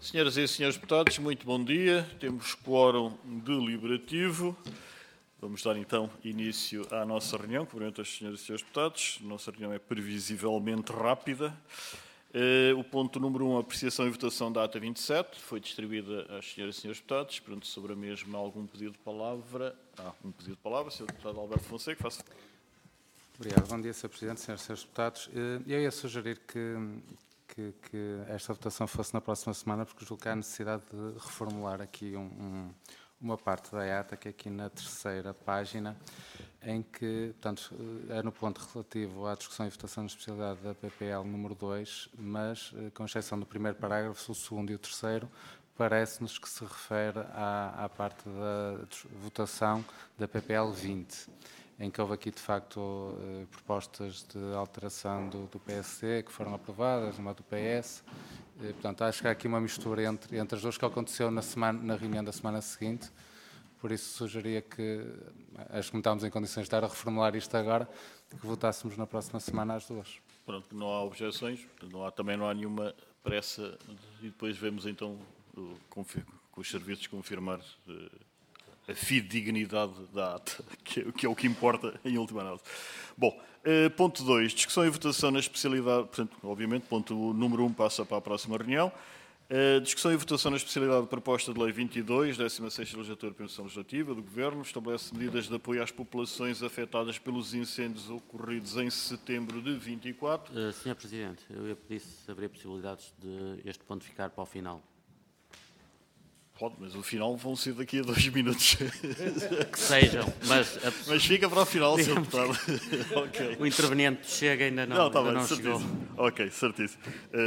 Senhoras e senhores deputados, muito bom dia. Temos quórum deliberativo. Vamos dar então início à nossa reunião. Cumprimento as senhoras e senhores deputados. A nossa reunião é previsivelmente rápida. O ponto número 1, apreciação e votação da ata 27, foi distribuída às senhoras e senhores deputados. Pergunto sobre a mesma algum pedido de palavra. Um pedido de palavra, Sr. Deputado Alberto Fonseca, faça. Obrigado. Bom dia, Sr. Presidente, senhoras e senhores deputados. Eu ia sugerir que esta votação fosse na próxima semana, porque julgo que há necessidade de reformular aqui uma parte da ata, que é aqui na terceira página, em que, portanto, é no ponto relativo à discussão e votação na especialidade da PPL número 2, mas, com exceção do primeiro parágrafo, o segundo e o terceiro, parece-nos que se refere à parte da votação da PPL 20, em que houve aqui, de facto, propostas de alteração do PSD que foram aprovadas, uma do PS. Portanto, acho que há aqui uma mistura entre as duas que aconteceu na reunião da semana seguinte. Por isso, sugeria que, acho que não estamos em condições de estar a reformular isto agora, que votássemos na próxima semana às duas. Pronto, não há objeções, também não há nenhuma pressa e depois vemos então com os serviços confirmar a fidedignidade da ata, que é o que importa em última análise. Bom, ponto 2, discussão e votação na especialidade, portanto, obviamente, ponto número 1 passa para a próxima reunião. Discussão e votação na especialidade da proposta de lei 22, 16ª legislatura de Permissão Legislativa do Governo, estabelece medidas de apoio às populações afetadas pelos incêndios ocorridos em setembro de 24. Sr. Presidente, eu ia pedir se haveria possibilidades de este ponto ficar para o final. Pode, mas o final vão ser daqui a 2 minutos. Que sejam, mas fica para o final, Sr. Deputado. Okay. O interveniente chega ainda não, está ainda bem, não chegou. Ok, certíssimo.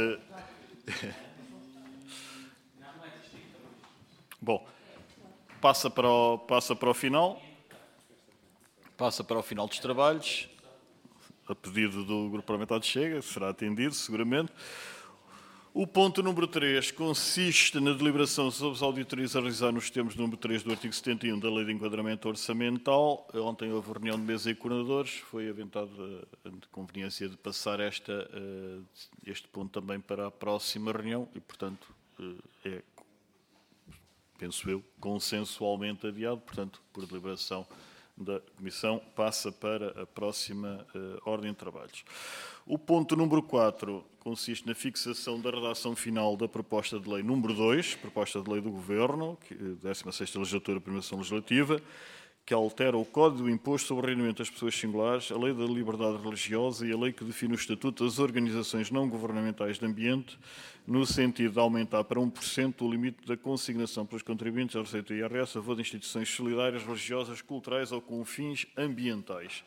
Bom, passa para o final. Passa para o final dos trabalhos. A pedido do Grupo Parlamentar de Chega, será atendido, seguramente. O ponto número 3 consiste na deliberação sobre as auditorias a realizar nos termos número 3 do artigo 71 da Lei de Enquadramento Orçamental. Ontem houve reunião de mesa e coordenadores. Foi aventada a conveniência de passar este ponto também para a próxima reunião e, portanto, penso eu, consensualmente adiado. Portanto, por deliberação da Comissão, passa para a próxima ordem de trabalhos. O ponto número 4 consiste na fixação da redação final da proposta de lei número 2, proposta de lei do Governo, 16ª legislatura, Permissão Legislativa, que altera o Código do Imposto sobre o Rendimento das Pessoas Singulares, a Lei da Liberdade Religiosa e a Lei que define o Estatuto das Organizações Não Governamentais de Ambiente, no sentido de aumentar para 1% o limite da consignação pelos contribuintes à receita do IRS a favor de instituições solidárias, religiosas, culturais ou com fins ambientais.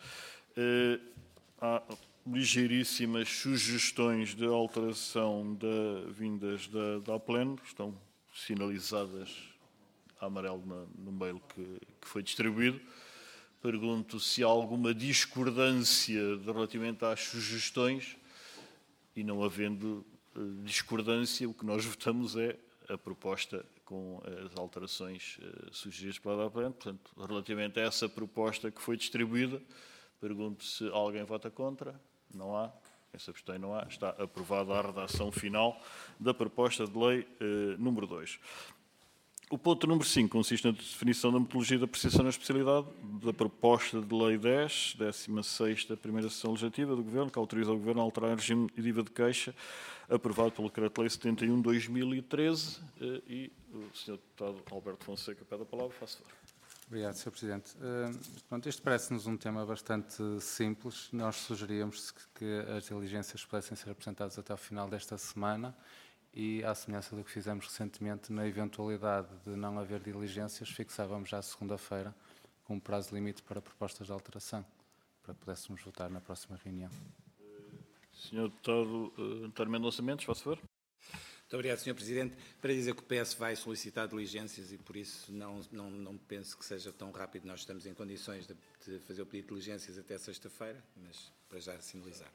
Há ligeiríssimas sugestões de alteração vindas da APLEN, estão sinalizadas a amarelo no mail que foi distribuído. Pergunto se há alguma discordância relativamente às sugestões e, não havendo discordância, o que nós votamos é a proposta com as alterações sugeridas pela APLEN. Portanto, relativamente a essa proposta que foi distribuída, pergunto se alguém vota contra. Não há. Quem se abstém não há. Está aprovada a redação final da proposta de lei número 2. O ponto número 5 consiste na definição da metodologia de apreciação na especialidade da proposta de lei 10, 16ª primeira sessão legislativa do Governo, que autoriza o Governo a alterar o regime de IVA de queixa, aprovado pelo Decreto-Lei 71/2013. E o Sr. Deputado Alberto Fonseca pede a palavra. Faça favor. Obrigado, Sr. Presidente. Isto parece-nos um tema bastante simples. Nós sugeríamos que as diligências pudessem ser apresentadas até ao final desta semana e, à semelhança do que fizemos recentemente, na eventualidade de não haver diligências, fixávamos já segunda-feira com um prazo limite para propostas de alteração, para que pudéssemos votar na próxima reunião. Sr. Deputado António Mendonça Mendes, faça favor. Muito obrigado, Sr. Presidente. Para dizer que o PS vai solicitar diligências e, por isso, não penso que seja tão rápido. Nós estamos em condições de fazer o pedido de diligências até sexta-feira, mas para já sinalizar.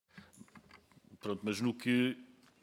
Pronto, mas no que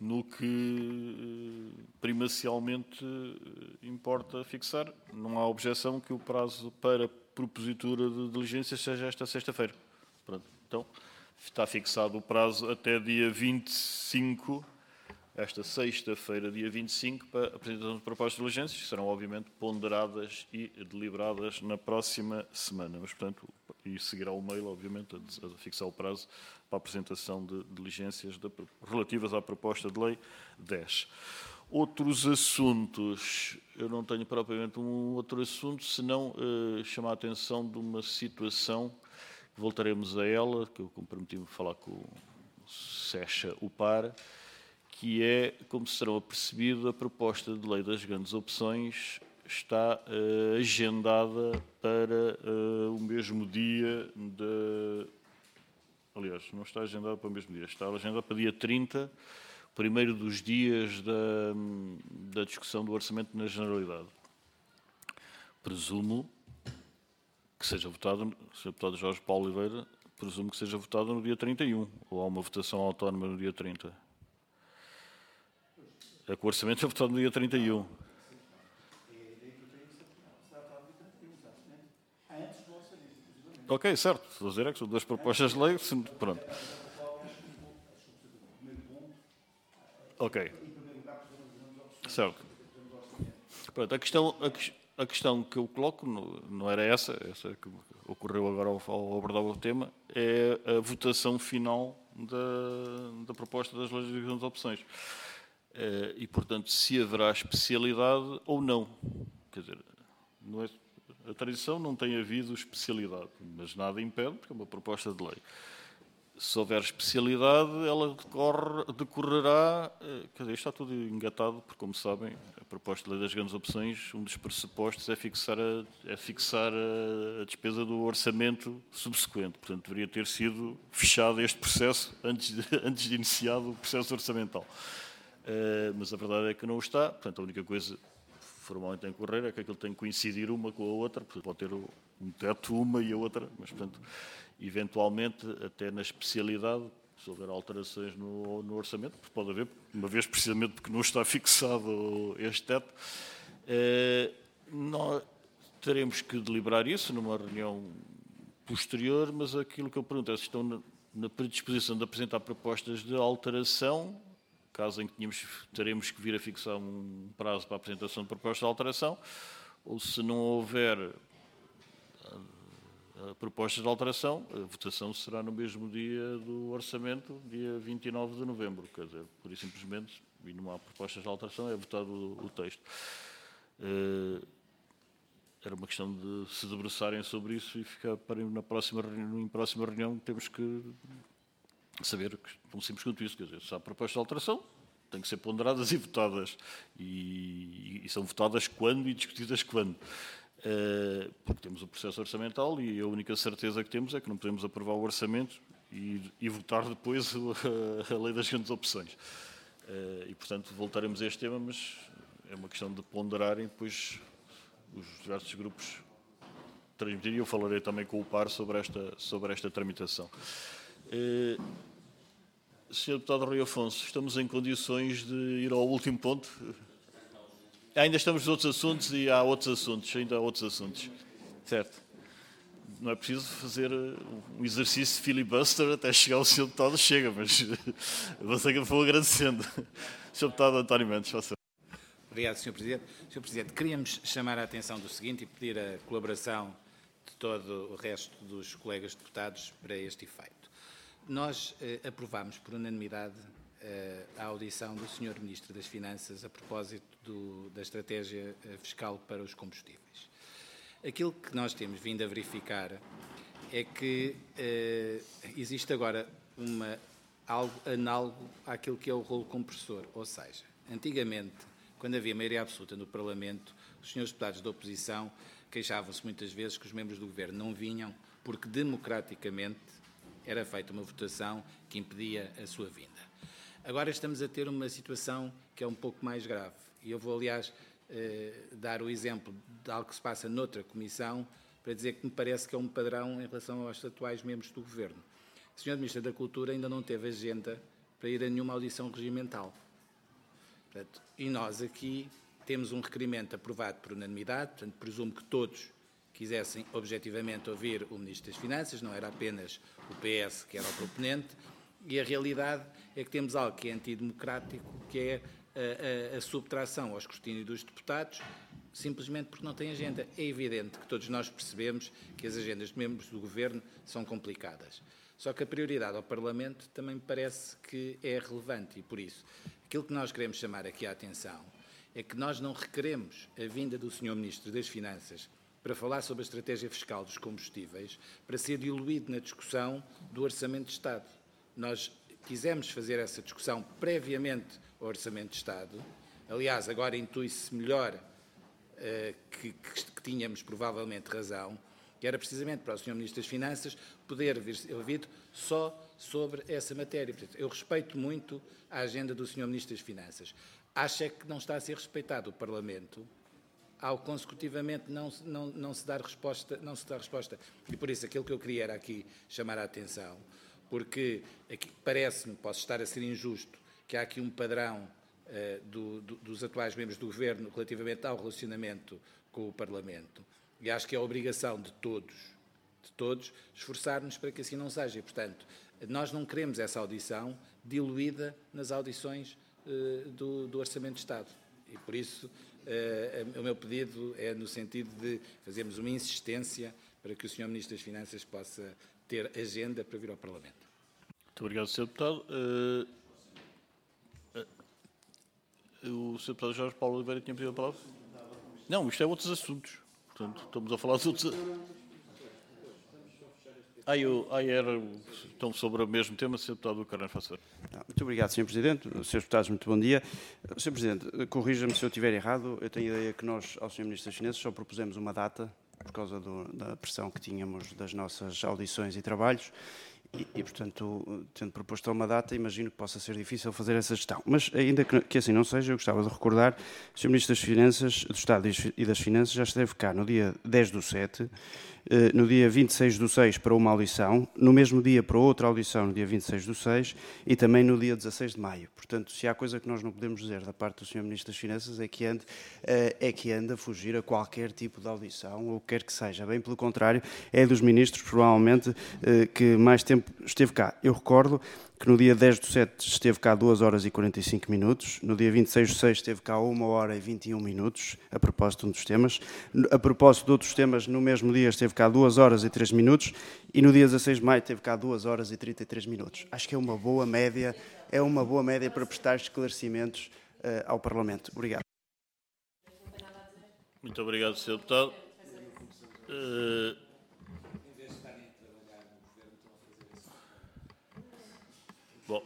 primacialmente importa fixar, não há objeção que o prazo para propositura de diligências seja esta sexta-feira. Pronto, então está fixado o prazo até dia 25 esta sexta-feira, dia 25, para a apresentação de propostas de diligências, que serão, obviamente, ponderadas e deliberadas na próxima semana. Mas, portanto, e seguirá o mail, obviamente, a fixar o prazo para a apresentação de diligências relativas à proposta de lei 10. Outros assuntos, eu não tenho propriamente um outro assunto, senão chamar a atenção de uma situação, que voltaremos a ela, que eu comprometi-me a falar com o SECHA UPAR, que é, como serão apercebido, a proposta de lei das grandes opções está agendada para o mesmo dia de... Aliás, não está agendada para o mesmo dia, está agendada para dia 30, primeiro dos dias da discussão do orçamento na Generalidade. Presumo que seja votado, Sr. Deputado Jorge Paulo Oliveira, presumo que seja votado no dia 31, ou há uma votação autónoma no dia 30. É que o orçamento é votado no dia 31. Ok, certo. Estou a dizer é que são duas propostas de lei. Pronto. Ok. Certo. Pronto, a questão que eu coloco não era essa que ocorreu agora ao abordar o tema, é a votação final da proposta das leis de grandes opções. E, portanto, se haverá especialidade ou não. Quer dizer, não é, a tradição não tem havido especialidade, mas nada impede, porque é uma proposta de lei. Se houver especialidade, ela decorrerá... Quer dizer, está tudo engatado, porque, como sabem, a proposta de lei das grandes opções, um dos pressupostos é fixar a despesa do orçamento subsequente. Portanto, deveria ter sido fechado este processo antes de iniciado o processo orçamental. Mas a verdade é que não o está. Portanto, a única coisa formalmente tem que ocorrer é que aquilo tem que coincidir uma com a outra, porque pode ter um teto uma e a outra, mas, portanto, eventualmente, até na especialidade, se houver alterações no orçamento, porque pode haver, uma vez precisamente porque não está fixado este teto, nós teremos que deliberar isso numa reunião posterior, mas aquilo que eu pergunto é se estão na predisposição de apresentar propostas de alteração, caso em que teremos que vir a fixar um prazo para a apresentação de propostas de alteração, ou se não houver propostas de alteração, a votação será no mesmo dia do orçamento, dia 29 de novembro. Quer dizer, por isso simplesmente, e não há propostas de alteração, é votado o texto. Era uma questão de se debruçarem sobre isso e ficar para em próxima reunião temos que saber tão simples quanto isso. Quer dizer, se há propostas de alteração, têm que ser ponderadas e votadas. E são votadas quando e discutidas quando. Porque temos o processo orçamental e a única certeza que temos é que não podemos aprovar o orçamento e votar depois a lei das grandes opções. E, portanto, voltaremos a este tema, mas é uma questão de ponderarem depois os diversos grupos transmitirem. Eu falarei também com o PAR sobre esta tramitação. Sr. Deputado Rui Afonso, estamos em condições de ir ao último ponto? Ainda estamos nos outros assuntos e há outros assuntos. Certo. Não é preciso fazer um exercício de filibuster até chegar ao Sr. Deputado, chega, mas eu vou agradecendo. Sr. Deputado António Mendes, faça. Obrigado, Sr. Presidente. Sr. Presidente, queríamos chamar a atenção do seguinte e pedir a colaboração de todo o resto dos colegas deputados para este efeito. Nós aprovámos por unanimidade a audição do Sr. Ministro das Finanças a propósito da estratégia fiscal para os combustíveis. Aquilo que nós temos vindo a verificar é que existe agora algo análogo àquilo que é o rolo compressor, ou seja, antigamente, quando havia maioria absoluta no Parlamento, os senhores deputados da oposição queixavam-se muitas vezes que os membros do Governo não vinham porque democraticamente era feita uma votação que impedia a sua vinda. Agora estamos a ter uma situação que é um pouco mais grave. E eu vou, aliás, dar o exemplo de algo que se passa noutra comissão para dizer que me parece que é um padrão em relação aos atuais membros do Governo. O Sr. Ministro da Cultura ainda não teve agenda para ir a nenhuma audição regimental. Portanto, e nós aqui temos um requerimento aprovado por unanimidade, portanto, presumo que todos quisessem objetivamente ouvir o Ministro das Finanças, não era apenas o PS que era o proponente, E a realidade é que temos algo que é antidemocrático, que é a subtração ao escrutínio dos deputados, simplesmente porque não tem agenda. É evidente que todos nós percebemos que as agendas de membros do Governo são complicadas. Só que a prioridade ao Parlamento também me parece que é relevante e, por isso, aquilo que nós queremos chamar aqui a atenção é que nós não requeremos a vinda do Sr. Ministro das Finanças para falar sobre a estratégia fiscal dos combustíveis para ser diluído na discussão do Orçamento de Estado. Nós quisemos fazer essa discussão previamente ao Orçamento de Estado. Aliás, agora intui-se melhor que tínhamos provavelmente razão, que era precisamente para o Sr. Ministro das Finanças poder vir ouvido só sobre essa matéria. Portanto, eu respeito muito a agenda do Sr. Ministro das Finanças. Acho que não está a ser respeitado o Parlamento ao consecutivamente não se dar resposta. E por isso aquilo que eu queria era aqui chamar a atenção, porque aqui parece-me, posso estar a ser injusto, que há aqui um padrão dos atuais membros do Governo relativamente ao relacionamento com o Parlamento. E acho que é a obrigação de todos, esforçar-nos para que assim não seja. E, portanto, nós não queremos essa audição diluída nas audições do Orçamento de Estado. E, por isso, o meu pedido é no sentido de fazermos uma insistência para que o Sr. Ministro das Finanças possa ter agenda para vir ao Parlamento. Muito obrigado, Sr. Deputado. O Sr. Deputado Jorge Paulo Oliveira tinha pedido a palavra? Não, isto é outros assuntos. Portanto, estamos a falar de outros... Estão sobre o mesmo tema, Sr. Deputado Carneiro, faça favor. Muito obrigado, Sr. Presidente. Srs. Deputados, muito bom dia. Sr. Presidente, corrija-me se eu estiver errado. Eu tenho a ideia que nós, ao Sr. Ministro das Finanças, só propusemos uma data por causa da pressão que tínhamos das nossas audições e trabalhos. E, portanto, tendo proposto uma data, imagino que possa ser difícil fazer essa gestão. Mas, ainda que assim não seja, eu gostava de recordar que o Sr. Ministro das Finanças, do Estado e das Finanças já esteve cá no dia 10/7, no dia 26/6 para uma audição, no mesmo dia para outra audição, no dia 26/6 e também no dia 16 de maio. Portanto, se há coisa que nós não podemos dizer da parte do Sr. Ministro das Finanças é que anda a fugir a qualquer tipo de audição ou o que quer que seja. Bem pelo contrário, é dos ministros, provavelmente, que mais tempo esteve cá. Eu recordo que no dia 10/7 esteve cá 2 horas e 45 minutos, no dia 26/6 esteve cá 1 hora e 21 minutos, a propósito de um dos temas. A propósito de outros temas, no mesmo dia esteve cá 2 horas e 3 minutos e no dia 16 de maio esteve cá 2 horas e 33 minutos. Acho que é uma boa média para prestar esclarecimentos ao Parlamento. Obrigado. Muito obrigado, Sr. Deputado. Bom.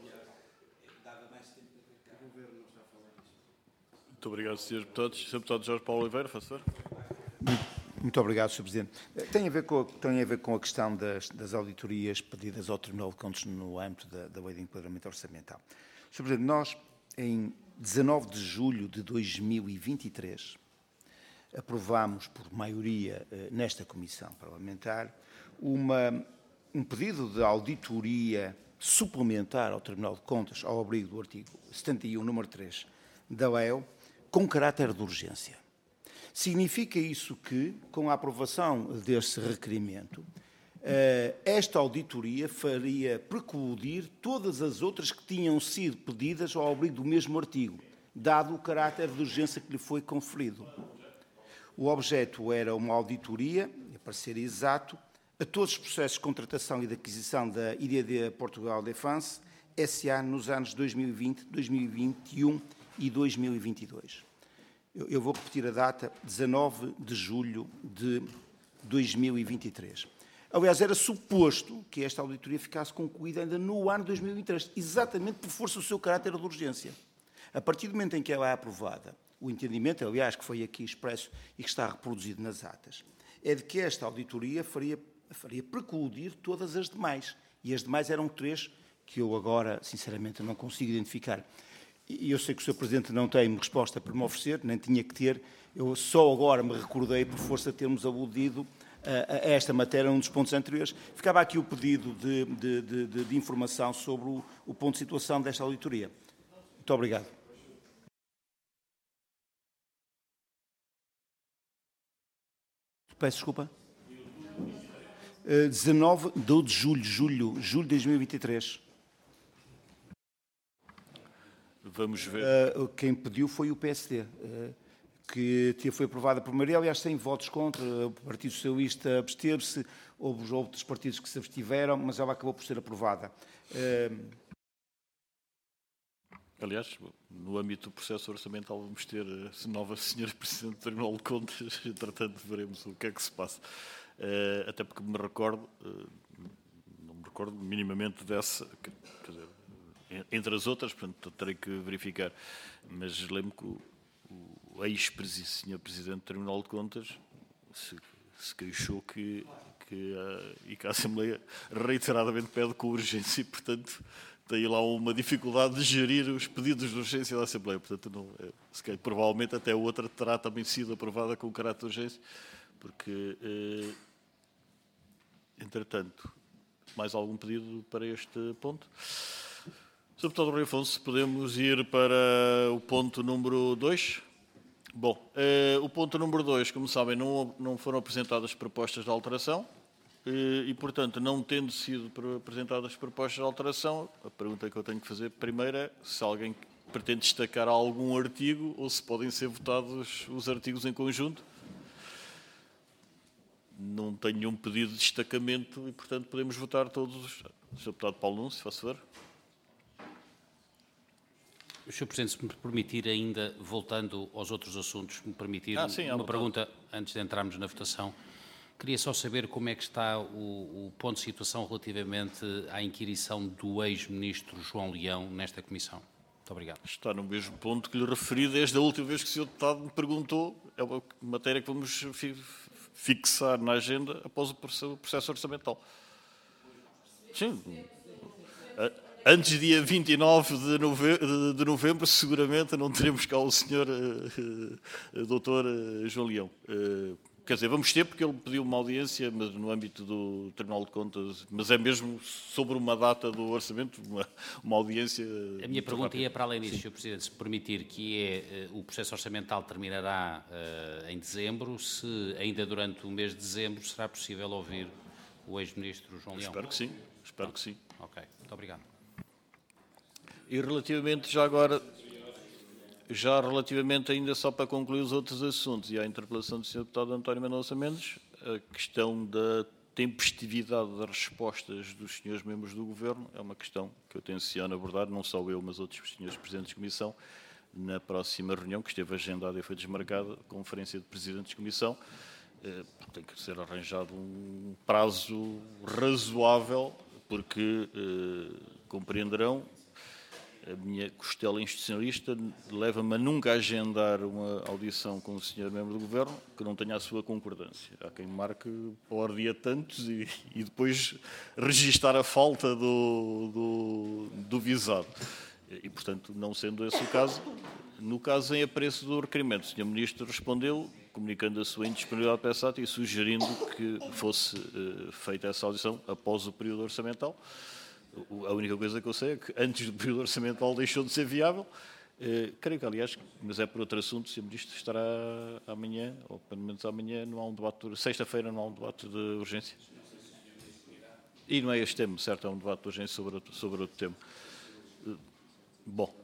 Muito obrigado, Sr. Deputado. Sr. Deputado Jorge Paulo Oliveira, faça favor. Muito obrigado, Sr. Presidente. Tem a ver com a questão das auditorias pedidas ao Tribunal de Contas no âmbito da Lei de Enquadramento Orçamental. Sr. Presidente, nós, em 19 de julho de 2023, aprovámos por maioria nesta Comissão Parlamentar um pedido de auditoria suplementar ao Tribunal de Contas, ao abrigo do artigo 71, número 3 da LEO, com caráter de urgência. Significa isso que, com a aprovação desse requerimento, esta auditoria faria precludir todas as outras que tinham sido pedidas ao abrigo do mesmo artigo, dado o caráter de urgência que lhe foi conferido. O objeto era uma auditoria, para ser exato, a todos os processos de contratação e de aquisição da IDD Portugal Defense SA nos anos 2020, 2021 e 2022. Eu vou repetir a data, 19 de julho de 2023. Aliás, era suposto que esta auditoria ficasse concluída ainda no ano de 2023, exatamente por força do seu caráter de urgência. A partir do momento em que ela é aprovada, o entendimento, aliás, que foi aqui expresso e que está reproduzido nas atas, é de que esta auditoria faria precludir todas as demais. E as demais eram 3 que eu agora, sinceramente, não consigo identificar. E eu sei que o Sr. Presidente não tem resposta para me oferecer, nem tinha que ter. Eu só agora me recordei, por força de termos aludido a esta matéria num dos pontos anteriores. Ficava aqui o pedido de informação sobre o ponto de situação desta auditoria. Muito obrigado. Peço desculpa. 19 de julho de 2023. Vamos ver. Quem pediu foi o PSD, que foi aprovada por maioria, aliás, sem votos contra. O Partido Socialista absteve-se, houve outros partidos que se abstiveram, mas ela acabou por ser aprovada. Aliás, no âmbito do processo orçamental vamos ter a nova senhora Presidente do Tribunal de Contas, entretanto veremos o que é que se passa. Até porque me recordo, não me recordo minimamente dessa, quer dizer, entre as outras, portanto terei que verificar, mas lembro que o ex-senhor Presidente do Tribunal de Contas se queixou e que a Assembleia reiteradamente pede com urgência e, portanto, tem lá uma dificuldade de gerir os pedidos de urgência da Assembleia. Portanto, não, se calhar, provavelmente até a outra terá também sido aprovada com caráter de urgência, porque, entretanto, mais algum pedido para este ponto? Sr. Deputado Rui Afonso, podemos ir para o ponto número 2? Bom, o ponto número 2, como sabem, não foram apresentadas propostas de alteração. E, portanto, não tendo sido apresentadas propostas de alteração, a pergunta que eu tenho que fazer primeiro é se alguém pretende destacar algum artigo ou se podem ser votados os artigos em conjunto. Não tenho nenhum pedido de destacamento e, portanto, podemos votar todos. Sr. Deputado Paulo Nunes, se faz favor. Sr. Presidente, se me permitir ainda, voltando aos outros assuntos, me permitir uma pergunta antes de entrarmos na votação. Queria só saber como é que está o ponto de situação relativamente à inquirição do ex-ministro João Leão nesta Comissão. Muito obrigado. Está no mesmo ponto que lhe referi desde a última vez que o Sr. Deputado me perguntou. É uma matéria que vamos fixar na agenda após o processo orçamental. Sim. Antes do dia 29 de novembro, seguramente não teremos cá o Sr. Dr. João Leão. Quer dizer, vamos ter, porque ele pediu uma audiência, mas no âmbito do Tribunal de Contas, mas é mesmo sobre uma data do orçamento, uma audiência... A minha pergunta ia para além disso, Sr. Presidente, se permitir, que o processo orçamental terminará em dezembro, se ainda durante o mês de dezembro será possível ouvir o ex-ministro João Leão? Espero que sim, espero que sim. Ok, muito obrigado. E relativamente, relativamente ainda só para concluir os outros assuntos e à interpelação do Sr. Deputado António Mendonça Mendes, a questão da tempestividade das respostas dos senhores membros do Governo é uma questão que eu tenciono abordar, não só eu, mas outros senhores Presidentes de Comissão, na próxima reunião, que esteve agendada e foi desmarcada, Conferência de Presidentes de Comissão. Tem que ser arranjado um prazo razoável, porque compreenderão, a minha costela institucionalista leva-me a nunca agendar uma audição com o senhor membro do Governo que não tenha a sua concordância. Há quem marque por dia tantos e depois registar a falta do visado. E, portanto, não sendo esse o caso, no caso em apreço do requerimento, o senhor ministro respondeu, comunicando a sua indisponibilidade para essa ata e sugerindo que fosse feita essa audição após o período orçamental. A única coisa que eu sei é que antes do período orçamental deixou de ser viável. Creio que, aliás, mas é por outro assunto, o Sr. Ministro estará amanhã, ou pelo menos amanhã, não há um debate, sexta-feira não há um debate de urgência. E não é este tema, certo? É um debate de urgência sobre outro tema. Bom.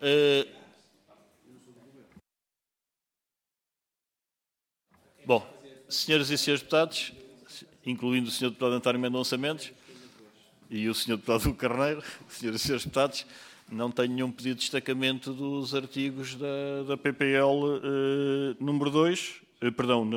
Bom, senhoras e senhores deputados, incluindo o Sr. Deputado António Mendonça Mendes, e o Sr. Deputado Carneiro, senhoras e senhores deputados, não tenho nenhum pedido de destacamento dos artigos da PPL número 2, perdão,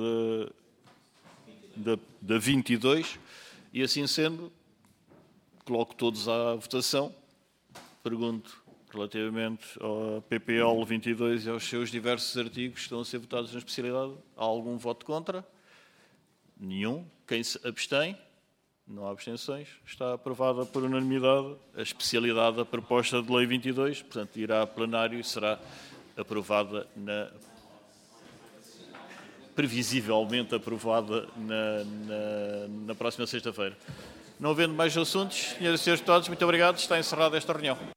da 22, e assim sendo, coloco todos à votação. Pergunto relativamente ao PPL 22 e aos seus diversos artigos que estão a ser votados na especialidade, há algum voto contra? Nenhum. Quem se abstém? Não há abstenções. Está aprovada por unanimidade a especialidade da proposta de lei 22, portanto, irá a plenário e será aprovada previsivelmente aprovada na próxima sexta-feira. Não havendo mais assuntos, senhoras e senhores deputados, muito obrigado. Está encerrada esta reunião.